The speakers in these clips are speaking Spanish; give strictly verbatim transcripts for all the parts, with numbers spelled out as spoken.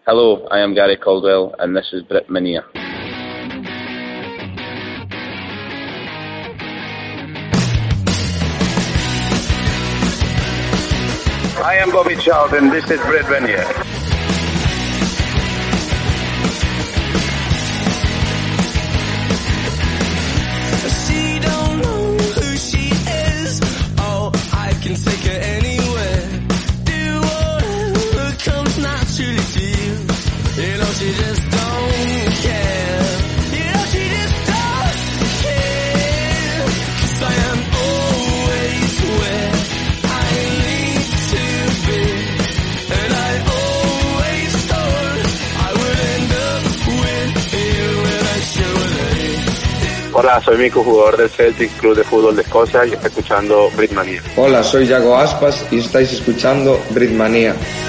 Hello, I am Gary Caldwell, and this is Britmania. I am Bobby Charlton, this is Britmania. She don't know who she is. Oh, I can take her anywhere. Do whatever comes naturally to you. You know she just don't care. You know she just don't care. 'Cause I am always where I need to be. And I always thought I would end up with you eventually. Hola, soy Mico, jugador del Celtic Club de Fútbol de Escocia, y está escuchando Britmania. Hola, soy Yago Aspas y estáis escuchando Britmania.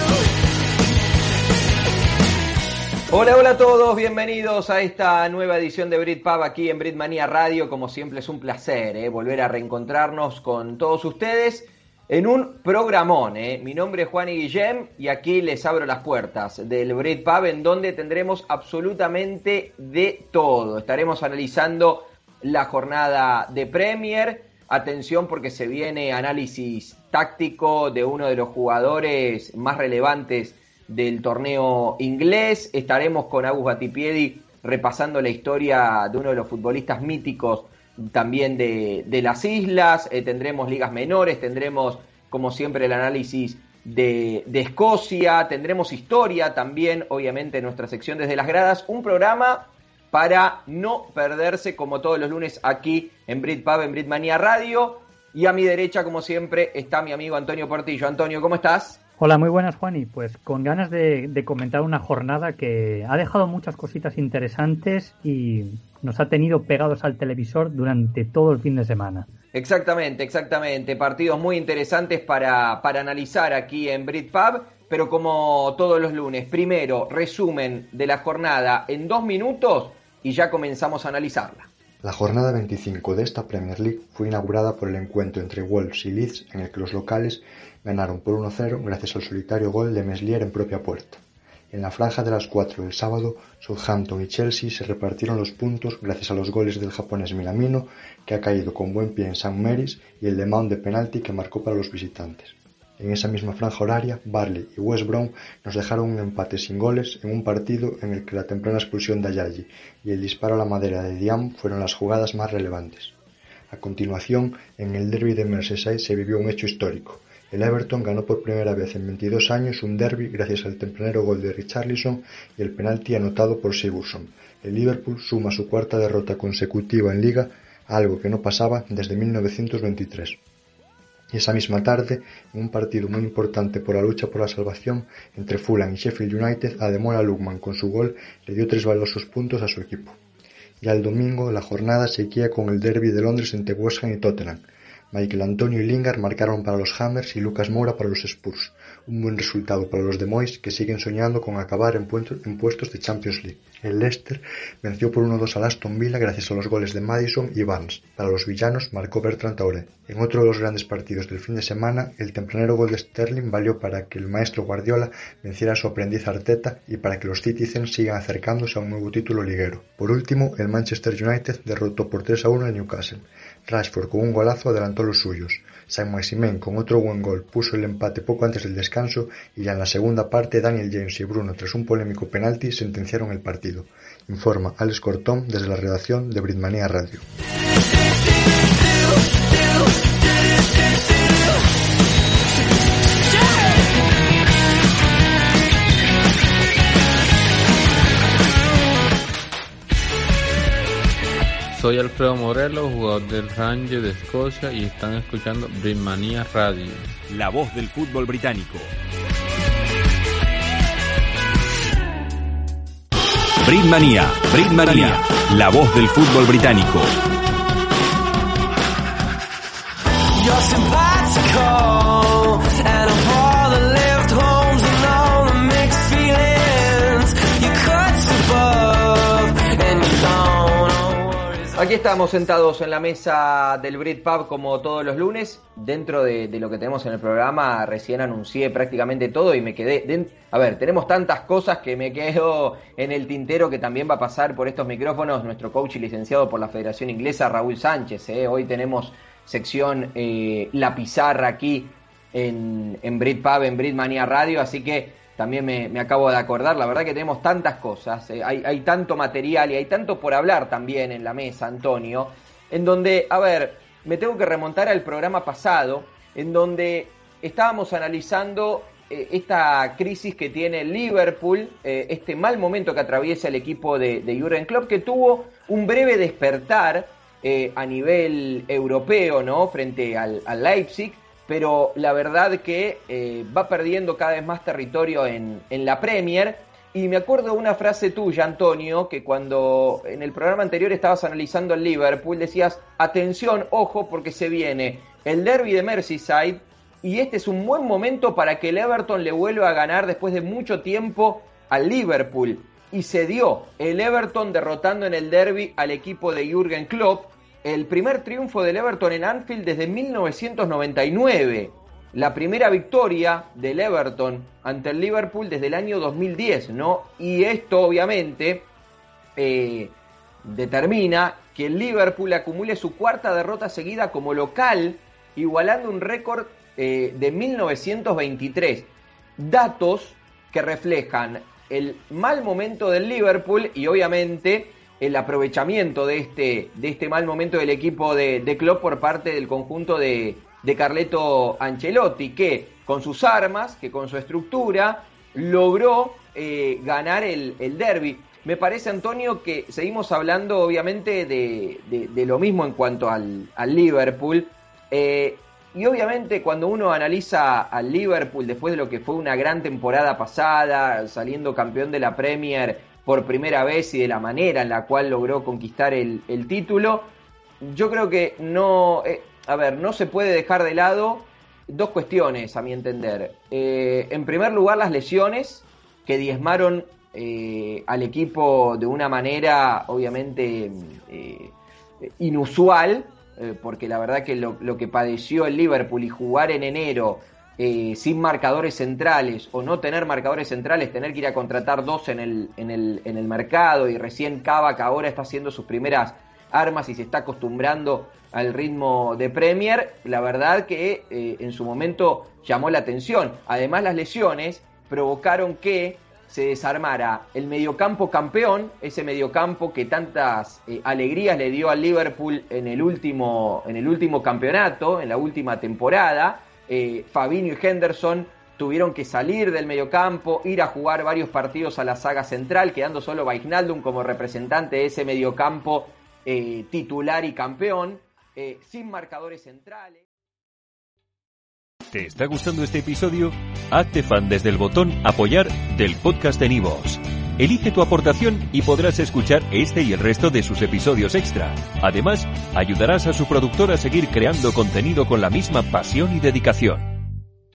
Hola, hola a todos, bienvenidos a esta nueva edición de Britpub aquí en Britmania Radio. Como siempre es un placer ¿eh? volver a reencontrarnos con todos ustedes en un programón. ¿eh? Mi nombre es Juan y Guillem y aquí les abro las puertas del Britpub, en donde tendremos absolutamente de todo. Estaremos analizando la jornada de Premier. Atención, porque se viene análisis táctico de uno de los jugadores más relevantes del torneo inglés. Estaremos con Agus Batipiedi repasando la historia de uno de los futbolistas míticos también de, de las islas. Eh, tendremos ligas menores, tendremos como siempre el análisis de, de Escocia, tendremos historia también, obviamente en nuestra sección Desde las Gradas, un programa para no perderse como todos los lunes aquí en Britpub, en Britmania Radio. Y a mi derecha, como siempre, está mi amigo Antonio Portillo. Antonio, ¿cómo estás? Hola, muy buenas, Juani. Pues con ganas de, de comentar una jornada que ha dejado muchas cositas interesantes y nos ha tenido pegados al televisor durante todo el fin de semana. Exactamente, exactamente. Partidos muy interesantes para, para analizar aquí en Britpub, pero como todos los lunes, primero, resumen de la jornada en dos minutos y ya comenzamos a analizarla. La jornada veinticinco de esta Premier League fue inaugurada por el encuentro entre Wolves y Leeds, en el que los locales ganaron por uno cero gracias al solitario gol de Meslier en propia puerta. En la franja de las cuatro del sábado, Southampton y Chelsea se repartieron los puntos gracias a los goles del japonés Minamino, que ha caído con buen pie en Saint Mary's, y el de Mount de penalti que marcó para los visitantes. En esa misma franja horaria, Burnley y West Brom nos dejaron un empate sin goles en un partido en el que la temprana expulsión de Ayayi y el disparo a la madera de Diam fueron las jugadas más relevantes. A continuación, en el derbi de Merseyside se vivió un hecho histórico. El Everton ganó por primera vez en veintidós años un derbi gracias al tempranero gol de Richarlison y el penalti anotado por Sigurdsson. El Liverpool suma su cuarta derrota consecutiva en Liga, algo que no pasaba desde mil novecientos veintitrés. Y esa misma tarde, en un partido muy importante por la lucha por la salvación entre Fulham y Sheffield United, Ademola Lookman con su gol le dio tres valiosos puntos a su equipo. Ya el domingo, la jornada seguía con el derbi de Londres entre West Ham y Tottenham. Michael Antonio y Lingard marcaron para los Hammers y Lucas Moura para los Spurs. Un buen resultado para los de Moyes, que siguen soñando con acabar en, puestos, en puestos de Champions League. El Leicester venció por uno dos al Aston Villa gracias a los goles de Maddison y Barnes. Para los villanos marcó Bertrand Traoré. En otro de los grandes partidos del fin de semana, el tempranero gol de Sterling valió para que el maestro Guardiola venciera a su aprendiz Arteta y para que los Citizens sigan acercándose a un nuevo título liguero. Por último, el Manchester United derrotó por tres a uno al Newcastle. Rashford con un golazo adelantó los suyos. Saint-Maximin con otro buen gol puso el empate poco antes del descanso y ya en la segunda parte Daniel James y Bruno, tras un polémico penalti, sentenciaron el partido. Informa Alex Cortón desde la redacción de Britmania Radio. Soy Alfredo Morelos, jugador del Rangers de Escocia, y están escuchando Britmania Radio, la voz del fútbol británico. Britmania, Britmania, la voz del fútbol británico. Aquí estamos sentados en la mesa del Brit Pub como todos los lunes. Dentro de, de lo que tenemos en el programa, recién anuncié prácticamente todo y me quedé... De, a ver, tenemos tantas cosas que me quedo en el tintero, que también va a pasar por estos micrófonos nuestro coach y licenciado por la Federación Inglesa, Raúl Sánchez. ¿eh? Hoy tenemos sección eh, La Pizarra aquí en, en Brit Pub, en Brit Manía Radio, así que... También me, me acabo de acordar, la verdad que tenemos tantas cosas, eh, hay, hay tanto material y hay tanto por hablar también en la mesa, Antonio, en donde, a ver, me tengo que remontar al programa pasado, en donde estábamos analizando eh, esta crisis que tiene el Liverpool, eh, este mal momento que atraviesa el equipo de, de Jürgen Klopp, que tuvo un breve despertar eh, a nivel europeo, ¿no?, frente al, al Leipzig, pero la verdad que eh, va perdiendo cada vez más territorio en, en la Premier. Y me acuerdo de una frase tuya, Antonio, que cuando en el programa anterior estabas analizando el Liverpool, decías, atención, ojo, porque se viene el derbi de Merseyside, y este es un buen momento para que el Everton le vuelva a ganar después de mucho tiempo al Liverpool. Y se dio el Everton derrotando en el derbi al equipo de Jürgen Klopp, el primer triunfo del Everton en Anfield desde mil novecientos noventa y nueve. La primera victoria del Everton ante el Liverpool desde el año dos mil diez, ¿no? Y esto, obviamente, eh, determina que el Liverpool acumule su cuarta derrota seguida como local, igualando un récord eh, de mil novecientos veintitrés. Datos que reflejan el mal momento del Liverpool y, obviamente, el aprovechamiento de este, de este mal momento del equipo de, de Klopp por parte del conjunto de, de Carleto Ancelotti, que con sus armas, que con su estructura, logró eh, ganar el, el derbi. Me parece, Antonio, que seguimos hablando obviamente de, de, de lo mismo en cuanto al, al Liverpool, eh, y obviamente cuando uno analiza al Liverpool después de lo que fue una gran temporada pasada, saliendo campeón de la Premier por primera vez y de la manera en la cual logró conquistar el, el título, yo creo que no, eh, a ver, no se puede dejar de lado dos cuestiones, a mi entender. Eh, en primer lugar, las lesiones que diezmaron eh, al equipo de una manera, obviamente, eh, inusual, eh, porque la verdad que lo, lo que padeció el Liverpool y jugar en enero Eh, sin marcadores centrales o no tener marcadores centrales, tener que ir a contratar dos en el, en el, en el mercado, y recién Kabak ahora está haciendo sus primeras armas y se está acostumbrando al ritmo de Premier, la verdad que eh, en su momento llamó la atención. Además, las lesiones provocaron que se desarmara el mediocampo campeón, ese mediocampo que tantas eh, alegrías le dio al Liverpool en el último, en el último campeonato, en la última temporada. Eh, Fabinho y Henderson tuvieron que salir del mediocampo, ir a jugar varios partidos a la saga central, quedando solo Wijnaldum como representante de ese mediocampo eh, titular y campeón, eh, sin marcadores centrales. ¿Te está gustando este episodio? Hazte fan desde el botón Apoyar del podcast de Nivos. Elige tu aportación y podrás escuchar este y el resto de sus episodios extra. Además, ayudarás a su productor a seguir creando contenido con la misma pasión y dedicación.